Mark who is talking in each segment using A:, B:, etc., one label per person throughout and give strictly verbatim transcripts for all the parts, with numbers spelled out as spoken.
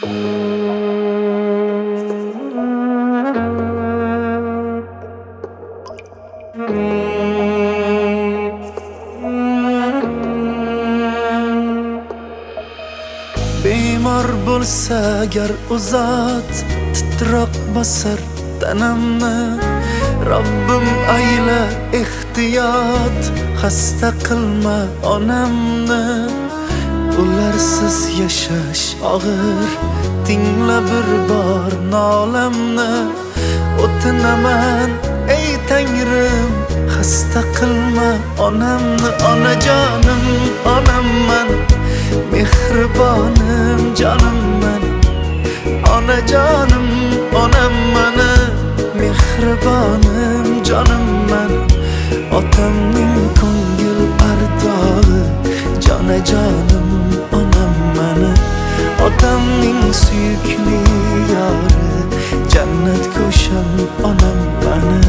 A: Bemor bo'lsa agar uzat titroq bosar tanamni, Robbim ayla ehtiyot, xasta qilma onamni. Ularsiz yashash og'ir, tingla bir bor nolamni. O'tinaman ey Tangrim, xasta qilma onamni. Onajonim onamman, mehribonim jonimman. Onajonim onamman, mehribonim jonimman. Otamning ko'ngil ardog'i, jonajonim onamman. Otamning suyukli yori, jannat ko'sham onamman.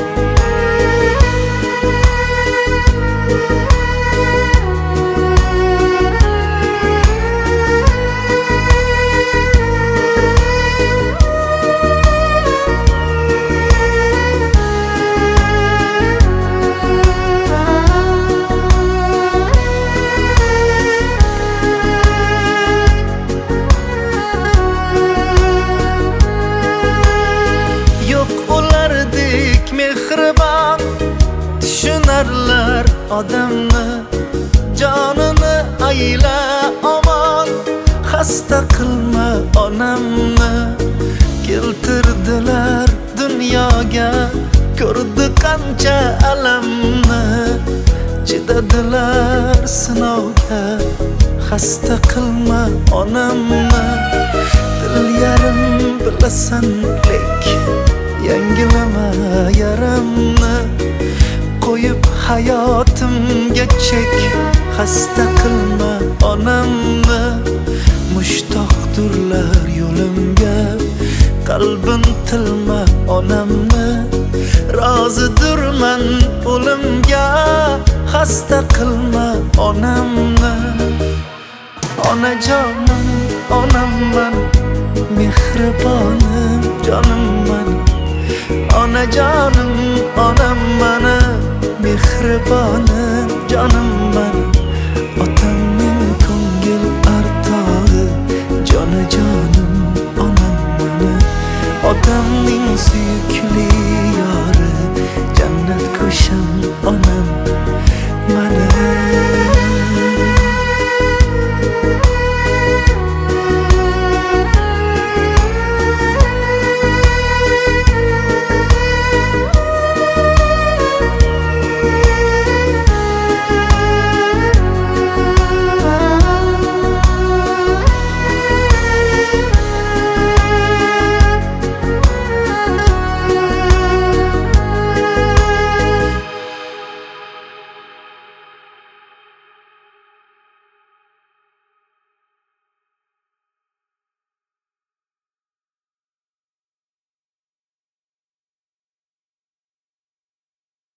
A: Mehribon tushunarlar odamni, jonini ayla omon, xasta qilma onamni. Keltirdilar dunyoga, ko'rdi qancha alamni. Chidadilar sinovga, xasta qilma onamni. Dil yarim bilasan lek, yangilama yaramni. Qo'yib hayotimga chek, xasta qilma onamni. Mushtoqdirlar yo'limga, qalbin tilma onamni. Rozidirman o'limga, xasta qilma onamni. Onajonim onamman, mehribonim jonimman. Onajonim onamman, mehribonim jonimman.